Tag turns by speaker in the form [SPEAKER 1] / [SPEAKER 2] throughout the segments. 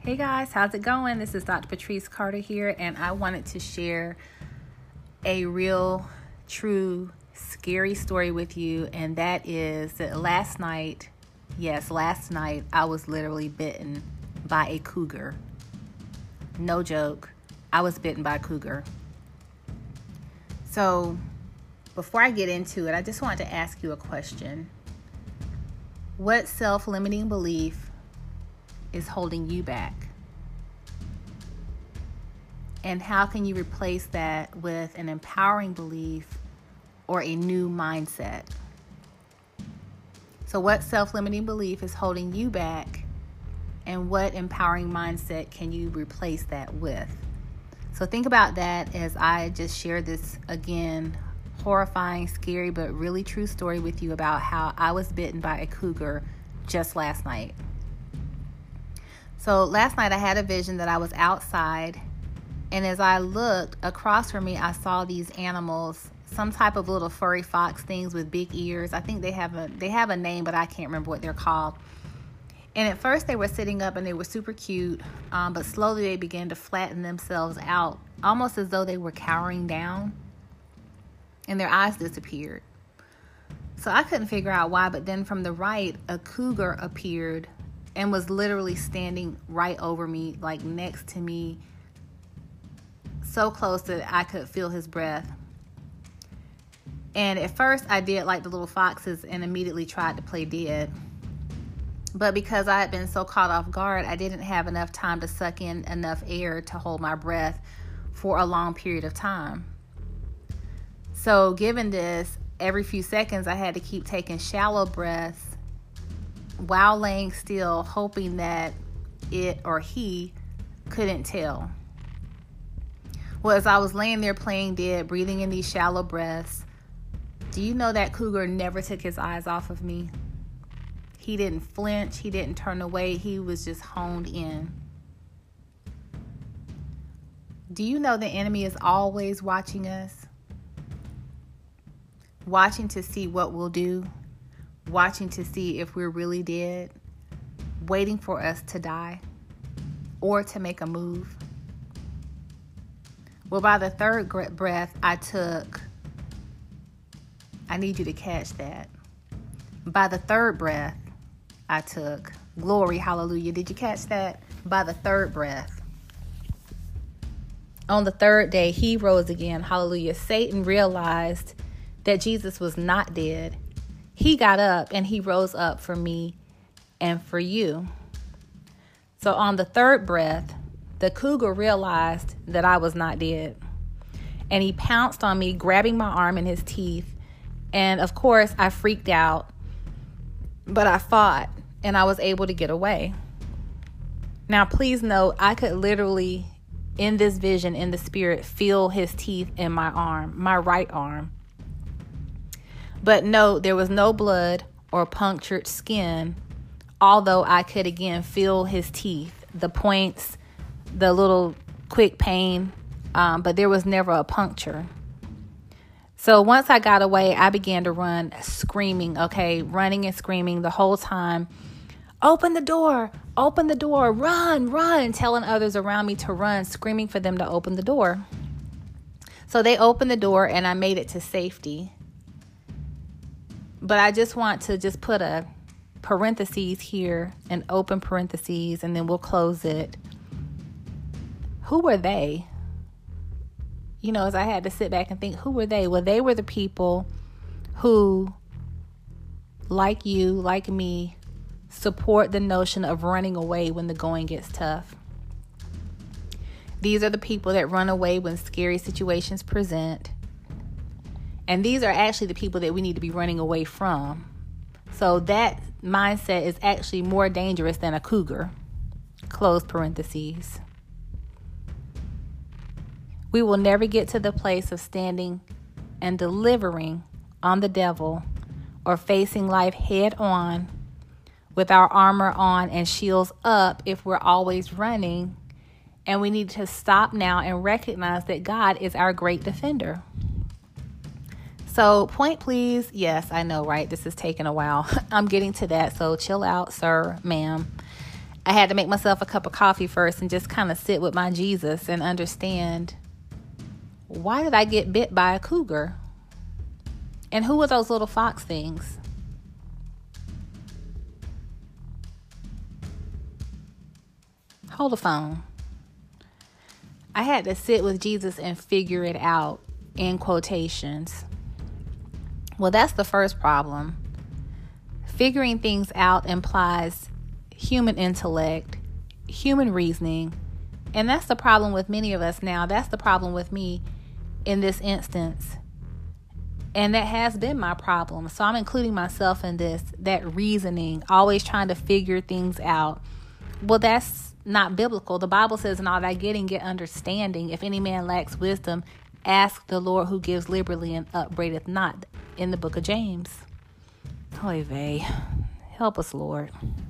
[SPEAKER 1] Hey guys, how's it going? This is Dr. Patrice Carter here, and I wanted to share a real, true, scary story with you, and that is that last night, I was literally bitten by a cougar. No joke, I was bitten by a cougar. So, before I get into it, I just wanted to ask you a question. What self-limiting belief is holding you back? And how can you replace that with an empowering belief or a new mindset? So what self-limiting belief is holding you back, and what empowering mindset can you replace that with? So think about that as I just share this, again, horrifying, scary, but really true story with you about how I was bitten by a cougar just last night. So last night I had a vision that I was outside, and as I looked across from me, I saw these animals, some type of little furry fox things with big ears. I think they have a name, but I can't remember what they're called. And at first they were sitting up and they were super cute, but slowly they began to flatten themselves out, almost as though they were cowering down, and their eyes disappeared. So I couldn't figure out why, but then from the right, a cougar appeared and was literally standing right over me, like next to me, so close that I could feel his breath. And at first I did like the little foxes and immediately tried to play dead. But because I had been so caught off guard, I didn't have enough time to suck in enough air to hold my breath for a long period of time. So given this, every few seconds I had to keep taking shallow breaths while laying still, hoping that it or he couldn't tell. Well, as I was laying there playing dead, breathing in these shallow breaths, do you know that cougar never took his eyes off of me? He didn't flinch. He didn't turn away. He was just honed in. Do you know the enemy is always watching us? Watching to see what we'll do. Watching to see if we're really dead. Waiting for us to die or to make a move. Well, by the third breath I took, I need you to catch that. By the third breath I took, glory, hallelujah. Did you catch that? By the third breath. On the third day, he rose again. Hallelujah. Satan realized that Jesus was not dead. He got up and he rose up for me and for you. So on the third breath, the cougar realized that I was not dead. And he pounced on me, grabbing my arm in his teeth. And of course, I freaked out. But I fought and I was able to get away. Now, please note, I could literally, in this vision, in the spirit, feel his teeth in my arm, my right arm. But no, there was no blood or punctured skin, although I could again feel his teeth, the points, the little quick pain, but there was never a puncture. So once I got away, I began to run, screaming, running and screaming the whole time. Open the door, run, telling others around me to run, screaming for them to open the door. So they opened the door and I made it to safety. But I just want to just put a parentheses here, an open parentheses, and then we'll close it. Who were they? As I had to sit back and think, who were they? Well, they were the people who, like you, like me, support the notion of running away when the going gets tough. These are the people that run away when scary situations present. And these are actually the people that we need to be running away from. So that mindset is actually more dangerous than a cougar. Close parentheses. We will never get to the place of standing and delivering on the devil or facing life head on with our armor on and shields up if we're always running. And we need to stop now and recognize that God is our great defender. So point please. Yes, I know, right? This is taking a while. I'm getting to that. So chill out, sir, ma'am. I had to make myself a cup of coffee first and just kind of sit with my Jesus and understand, why did I get bit by a cougar? And who were those little fox things? Hold the phone. I had to sit with Jesus and figure it out, in quotations. Well, that's the first problem. Figuring things out implies human intellect, human reasoning, and that's the problem with many of us now. That's the problem with me in this instance. And that has been my problem. So I'm including myself in this, that reasoning, always trying to figure things out. Well, that's not biblical. The Bible says, in all thy getting, get understanding. If any man lacks wisdom, ask the Lord who gives liberally and upbraideth not, in the book of James. Oy vey. Help us, Lord.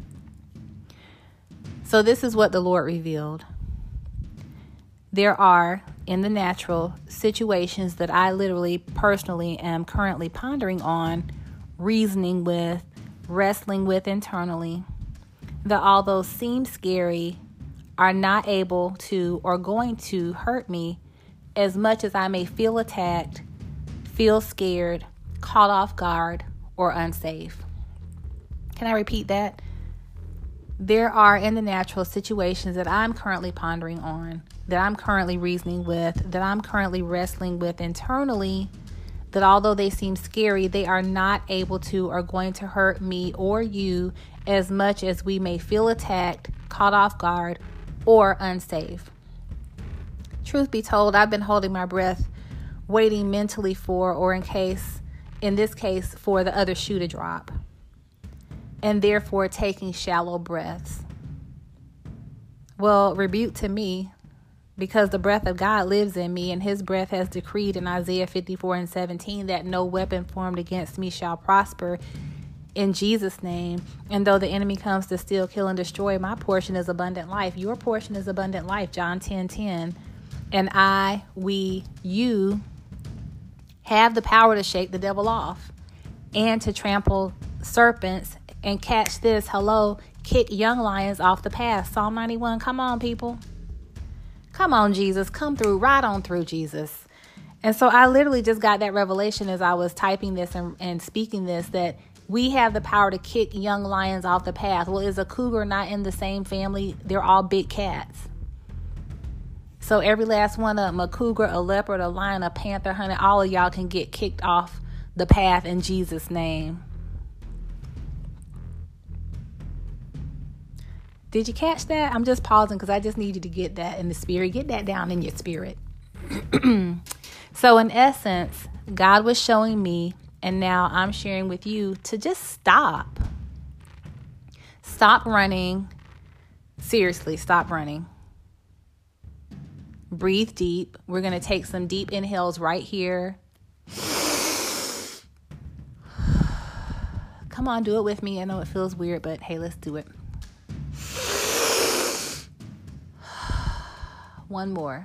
[SPEAKER 1] So this is what the Lord revealed. There are, in the natural, situations that I literally, personally am currently pondering on, reasoning with, wrestling with internally, that although seem scary, are not able to or going to hurt me as much as I may feel attacked, feel scared, caught off guard, or unsafe. Can I repeat that? There are, in the natural, situations that I'm currently pondering on, that I'm currently reasoning with, that I'm currently wrestling with internally, that although they seem scary, they are not able to or going to hurt me or you as much as we may feel attacked, caught off guard, or unsafe. Truth be told, I've been holding my breath, waiting mentally for, or in this case, for the other shoe to drop, and therefore taking shallow breaths. Well, rebuke to me, because the breath of God lives in me, and his breath has decreed in Isaiah 54:17 that no weapon formed against me shall prosper, in Jesus' name. And though the enemy comes to steal, kill, and destroy, my portion is abundant life. Your portion is abundant life, John 10:10. And you have the power to shake the devil off and to trample serpents and catch this, kick young lions off the path. Psalm 91, come on, people. Come on, Jesus. Come through. Ride on through, Jesus. And so I literally just got that revelation as I was typing this and speaking this, that we have the power to kick young lions off the path. Well, is a cougar not in the same family? They're all big cats. So every last one of them, a cougar, a leopard, a lion, a panther, honey, all of y'all can get kicked off the path in Jesus' name. Did you catch that? I'm just pausing because I just need you to get that in the spirit. Get that down in your spirit. So in essence, God was showing me, and now I'm sharing with you, to just stop. Stop running. Seriously, stop running. Breathe deep. We're going to take some deep inhales right here. Come on, do it with me. I know it feels weird, but hey, let's do it. One more.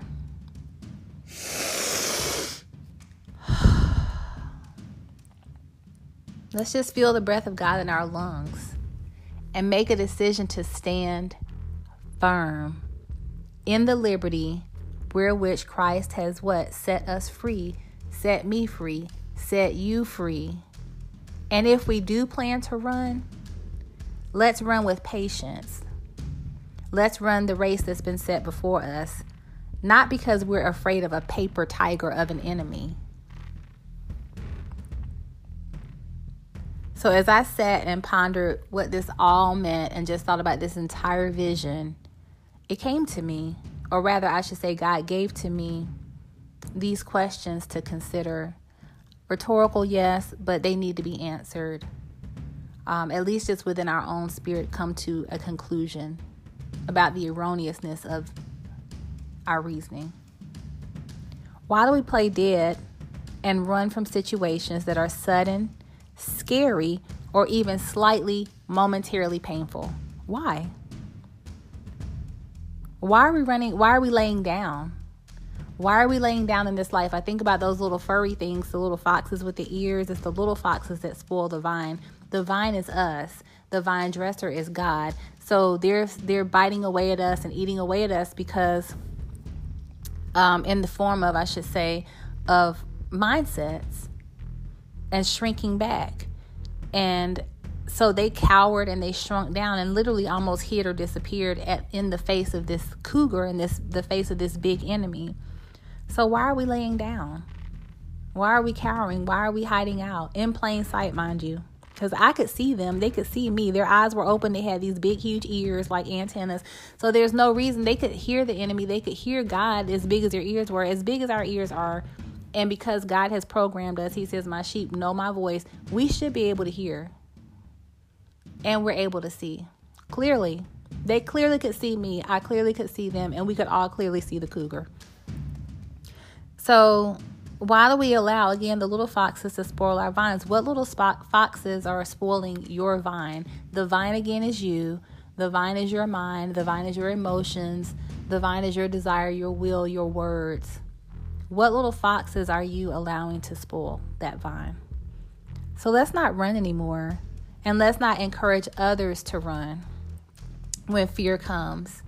[SPEAKER 1] Let's just feel the breath of God in our lungs and make a decision to stand firm in the liberty wherewith Christ has what? Set us free, set me free, set you free. And if we do plan to run, let's run with patience. Let's run the race that's been set before us, not because we're afraid of a paper tiger of an enemy. So as I sat and pondered what this all meant and just thought about this entire vision, it came to me, or rather I should say God gave to me these questions to consider. Rhetorical, yes, but they need to be answered. At least just within our own spirit, come to a conclusion about the erroneousness of our reasoning. Why do we play dead and run from situations that are sudden, scary, or even slightly momentarily painful? Why? Why are we running? Why are we laying down? Why are we laying down in this life? I think about those little furry things, the little foxes with the ears. It's the little foxes that spoil the vine. The vine is us. The vine dresser is God. So they're biting away at us and eating away at us because in the form of, I should say, of mindsets and shrinking back. And so they cowered and they shrunk down and literally almost hid or disappeared in the face of this cougar and the face of this big enemy. So why are we laying down? Why are we cowering? Why are we hiding out? In plain sight, mind you. Because I could see them. They could see me. Their eyes were open. They had these big, huge ears like antennas. So there's no reason. They could hear the enemy. They could hear God as big as their ears were, as big as our ears are. And because God has programmed us, he says, my sheep know my voice. We should be able to hear. And we're able to see. Clearly. They clearly could see me. I clearly could see them. And we could all clearly see the cougar. So why do we allow, again, the little foxes to spoil our vines? What little foxes are spoiling your vine? The vine, again, is you. The vine is your mind. The vine is your emotions. The vine is your desire, your will, your words. What little foxes are you allowing to spoil that vine? So let's not run anymore. And let's not encourage others to run when fear comes.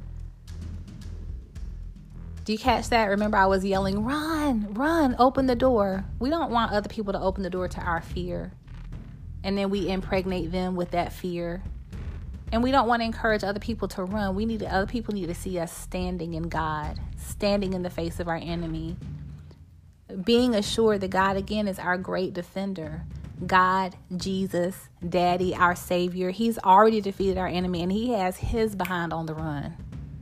[SPEAKER 1] Do you catch that? Remember, I was yelling, run, run, open the door. We don't want other people to open the door to our fear. And then we impregnate them with that fear. And we don't want to encourage other people to run. Other people need to see us standing in God, standing in the face of our enemy. Being assured that God, again, is our great defender. God, Jesus, Daddy, our Savior. He's already defeated our enemy and he has his behind on the run.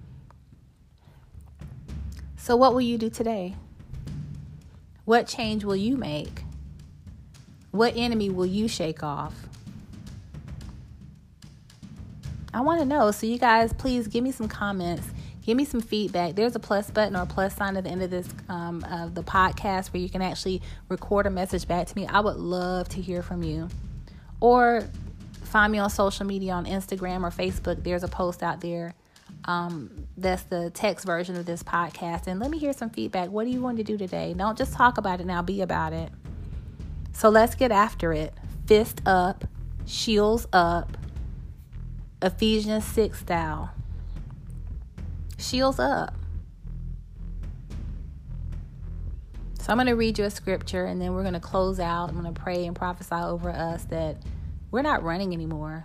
[SPEAKER 1] So what will you do today? What change will you make? What enemy will you shake off? I want to know. So you guys, please give me some comments. Give me some feedback. There's a plus button or a plus sign at the end of this of the podcast where you can actually record a message back to me. I would love to hear from you. Or find me on social media on Instagram or Facebook. There's a post out there. That's the text version of this podcast. And let me hear some feedback. What do you want to do today? Don't just talk about it now. Be about it. So let's get after it. Fist up. Shields up. Ephesians 6 style. Shields up. So I'm going to read you a scripture and then we're going to close out. I'm going to pray and prophesy over us that we're not running anymore.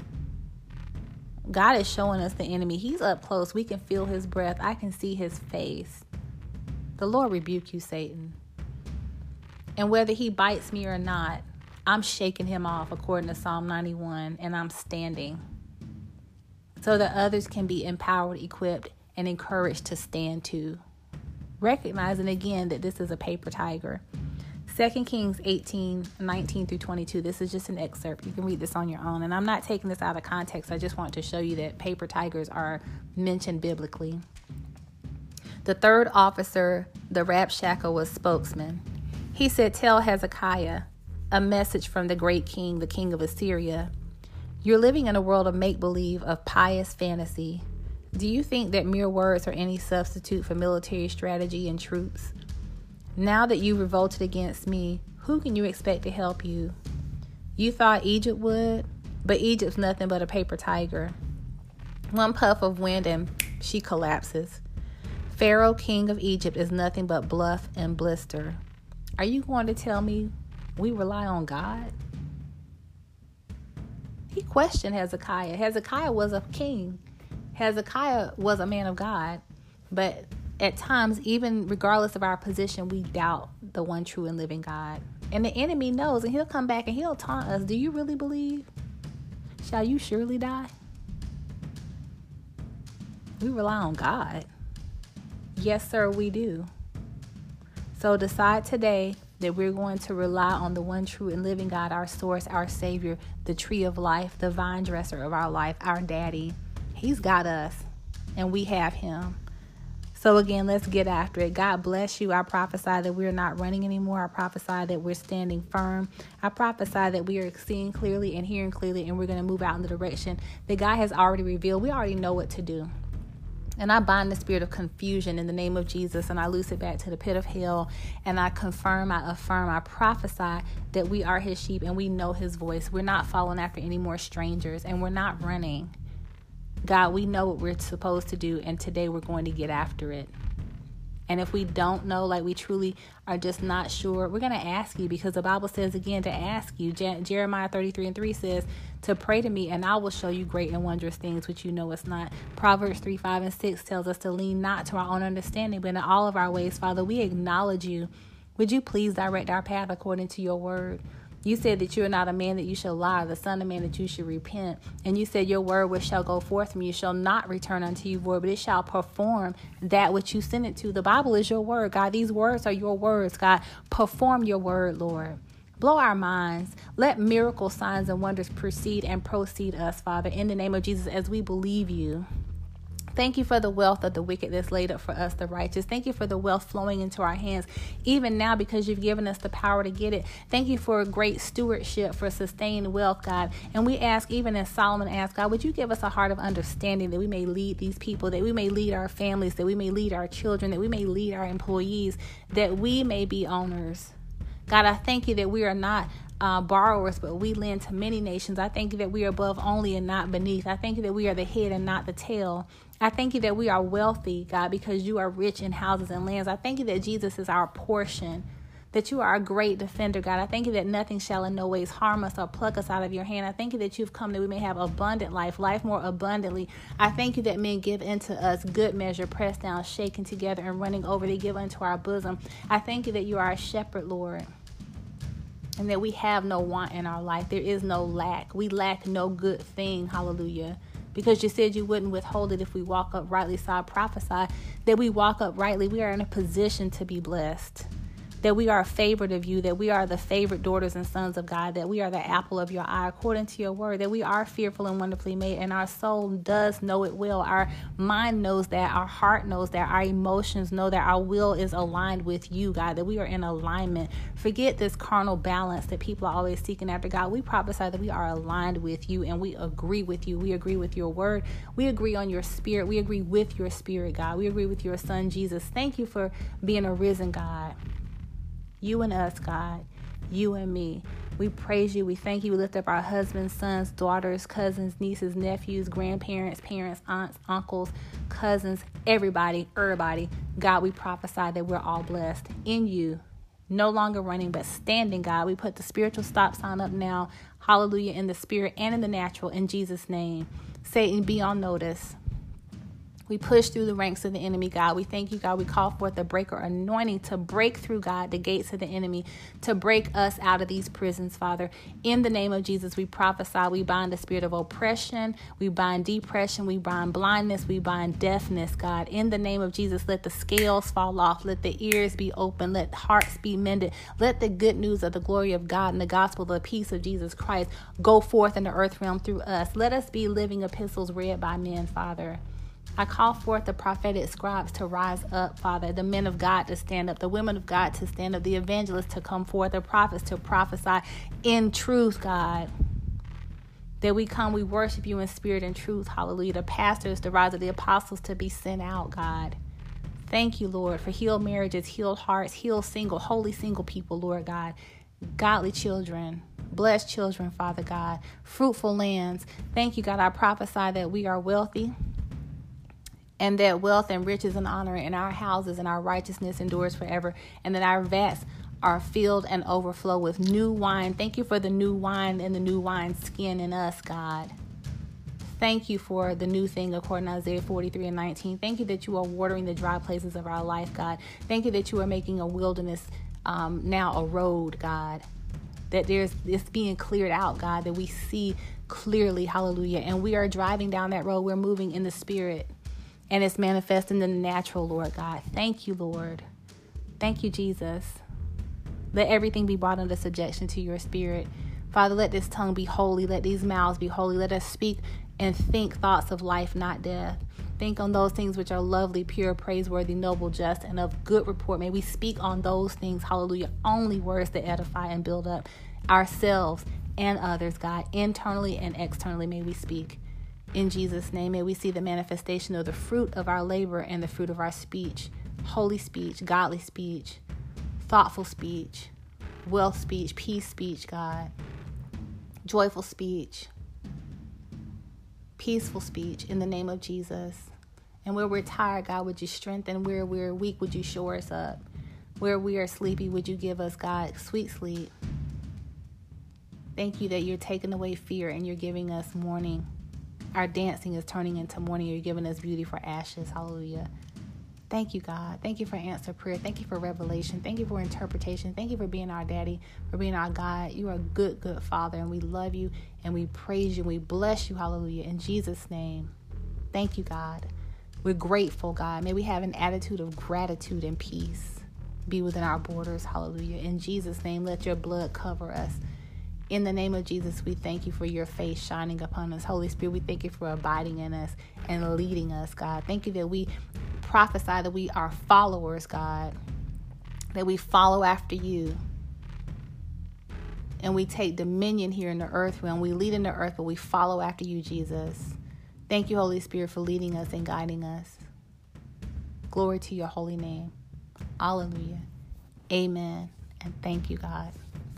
[SPEAKER 1] God is showing us the enemy. He's up close. We can feel his breath. I can see his face. The Lord rebuke you, Satan. And whether he bites me or not, I'm shaking him off according to Psalm 91, and I'm standing so that others can be empowered, equipped, and encouraged to stand too. Recognizing again that this is a paper tiger. 2 Kings 18:19-22. This is just an excerpt. You can read this on your own. And I'm not taking this out of context. I just want to show you that paper tigers are mentioned biblically. The third officer, the Rabshakeh, was spokesman. He said, tell Hezekiah, a message from the great king, the king of Assyria. You're living in a world of make-believe, of pious fantasy. Do you think that mere words are any substitute for military strategy and troops? Now that you revolted against me, who can you expect to help you? You thought Egypt would, but Egypt's nothing but a paper tiger. One puff of wind and she collapses. Pharaoh, king of Egypt, is nothing but bluff and blister. Are you going to tell me we rely on God? He questioned Hezekiah. Hezekiah was a king. Hezekiah was a man of God, but at times, even regardless of our position, we doubt the one true and living God. And the enemy knows, and he'll come back and he'll taunt us. Do you really believe? Shall you surely die? We rely on God. Yes, sir, we do. So decide today that we're going to rely on the one true and living God, our source, our Savior, the tree of life, the vine dresser of our life, our daddy. He's got us, and we have him. So again, let's get after it. God bless you. I prophesy that we're not running anymore. I prophesy that we're standing firm. I prophesy that we are seeing clearly and hearing clearly, and we're going to move out in the direction that God has already revealed. We already know what to do. And I bind the spirit of confusion in the name of Jesus, and I loose it back to the pit of hell, and I confirm, I affirm, I prophesy that we are his sheep and we know his voice. We're not following after any more strangers, and we're not running. God, we know what we're supposed to do, and today we're going to get after it. And if we don't know, like we truly are just not sure, we're going to ask you, because the Bible says again to ask you. Jeremiah 33:3 says to pray to me and I will show you great and wondrous things which you know it's not. Proverbs 3:5-6 tells us to lean not to our own understanding, but in all of our ways, Father, we acknowledge you. Would you please direct our path according to your word? You said that you are not a man that you shall lie, the son of man that you should repent. And you said your word which shall go forth from you shall not return unto you void, but it shall perform that which you sent it to. The Bible is your word, God. These words are your words, God. Perform your word, Lord. Blow our minds. Let miracle signs and wonders proceed us, Father, in the name of Jesus, as we believe you. Thank you for the wealth of the wicked that's laid up for us, the righteous. Thank you for the wealth flowing into our hands, even now, because you've given us the power to get it. Thank you for great stewardship, for sustained wealth, God. And we ask, even as Solomon asked, God, would you give us a heart of understanding that we may lead these people, that we may lead our families, that we may lead our children, that we may lead our employees, that we may be owners. God, I thank you that we are not borrowers, but we lend to many nations. I thank you that we are above only and not beneath. I thank you that we are the head and not the tail. I thank you that we are wealthy, God, because you are rich in houses and lands. I thank you that Jesus is our portion, that you are a great defender, God. I thank you that nothing shall in no ways harm us or pluck us out of your hand. I thank you that you've come that we may have abundant life more abundantly. I thank you that men give into us good measure, pressed down, shaken together, and running over. They give unto our bosom. I thank you that you are our shepherd, Lord, and that we have no want in our life. There is no lack. We lack no good thing. Hallelujah. Because you said you wouldn't withhold it if we walk uprightly. So I prophesy that we walk uprightly. We are in a position to be blessed. That we are favored of you, that we are the favorite daughters and sons of God, that we are the apple of your eye according to your word, that we are fearful and wonderfully made, and our soul does know it well. Our mind knows that, our heart knows that, our emotions know that, our will is aligned with you, God, that we are in alignment. Forget this carnal balance that people are always seeking after, God. We prophesy that we are aligned with you and we agree with you. We agree with your word. We agree on your spirit. We agree with your spirit, God. We agree with your son, Jesus. Thank you for being a risen God. You and us, God, you and me. We praise you. We thank you. We lift up our husbands, sons, daughters, cousins, nieces, nephews, grandparents, parents, aunts, uncles, cousins, everybody. God, we prophesy that we're all blessed in you, no longer running, but standing, God. We put the spiritual stop sign up now. Hallelujah, in the spirit and in the natural, in Jesus' name. Satan, be on notice. We push through the ranks of the enemy, God. We thank you, God. We call forth the breaker anointing to break through, God, the gates of the enemy, to break us out of these prisons, Father. In the name of Jesus, we prophesy. We bind the spirit of oppression. We bind depression. We bind blindness. We bind deafness, God. In the name of Jesus, let the scales fall off. Let the ears be open. Let hearts be mended. Let the good news of the glory of God and the gospel of the peace of Jesus Christ go forth in the earth realm through us. Let us be living epistles read by men, Father. I call forth the prophetic scribes to rise up, Father, the men of God to stand up, the women of God to stand up, the evangelists to come forth, the prophets to prophesy in truth, God. That we come, we worship you in spirit and truth, hallelujah. The pastors to rise up, the apostles to be sent out, God. Thank you, Lord, for healed marriages, healed hearts, healed single, holy single people, Lord God. Godly children, blessed children, Father God. Fruitful lands. Thank you, God. I prophesy that we are wealthy, and that wealth and riches and honor in our houses and our righteousness endures forever, and that our vats are filled and overflow with new wine. Thank you for the new wine and the new wine skin in us, God. Thank you for the new thing according to Isaiah 43:19. Thank you that you are watering the dry places of our life, God. Thank you that you are making a wilderness now a road, God. That it's being cleared out, God, that we see clearly, hallelujah. And we are driving down that road. We're moving in the spirit. And it's manifesting in the natural, Lord God. Thank you, Lord. Thank you, Jesus. Let everything be brought under subjection to your spirit. Father, let this tongue be holy. Let these mouths be holy. Let us speak and think thoughts of life, not death. Think on those things which are lovely, pure, praiseworthy, noble, just, and of good report. May we speak on those things, hallelujah, only words that edify and build up ourselves and others, God. Internally and externally may we speak. In Jesus' name, may we see the manifestation of the fruit of our labor and the fruit of our speech. Holy speech, godly speech, thoughtful speech, wealth speech, peace speech, God. Joyful speech. peaceful speech in the name of Jesus. And where we're tired, God, would you strengthen? Where we're weak, would you shore us up? Where we are sleepy, would you give us, God, sweet sleep? Thank you that you're taking away fear and you're giving us morning. Our dancing is turning into morning. You're giving us beauty for ashes. Hallelujah. Thank you, God. Thank you for answer prayer. Thank you for revelation. Thank you for interpretation. Thank you for being our daddy, for being our God. You are a good, good Father, and we love you, and we praise you, and we bless you. Hallelujah. In Jesus' name. Thank you, God. We're grateful, God. May we have an attitude of gratitude and peace be within our borders. Hallelujah. In Jesus' name, let your blood cover us. In the name of Jesus, we thank you for your face shining upon us. Holy Spirit, we thank you for abiding in us and leading us, God. Thank you that we prophesy that we are followers, God, that we follow after you. And we take dominion here in the earth realm. We lead in the earth, but we follow after you, Jesus. Thank you, Holy Spirit, for leading us and guiding us. Glory to your holy name. Hallelujah. Amen. And thank you, God.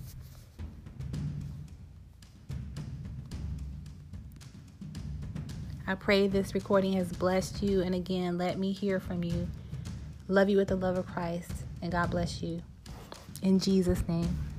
[SPEAKER 1] I pray this recording has blessed you. And again, let me hear from you. Love you with the love of Christ. And God bless you. In Jesus' name.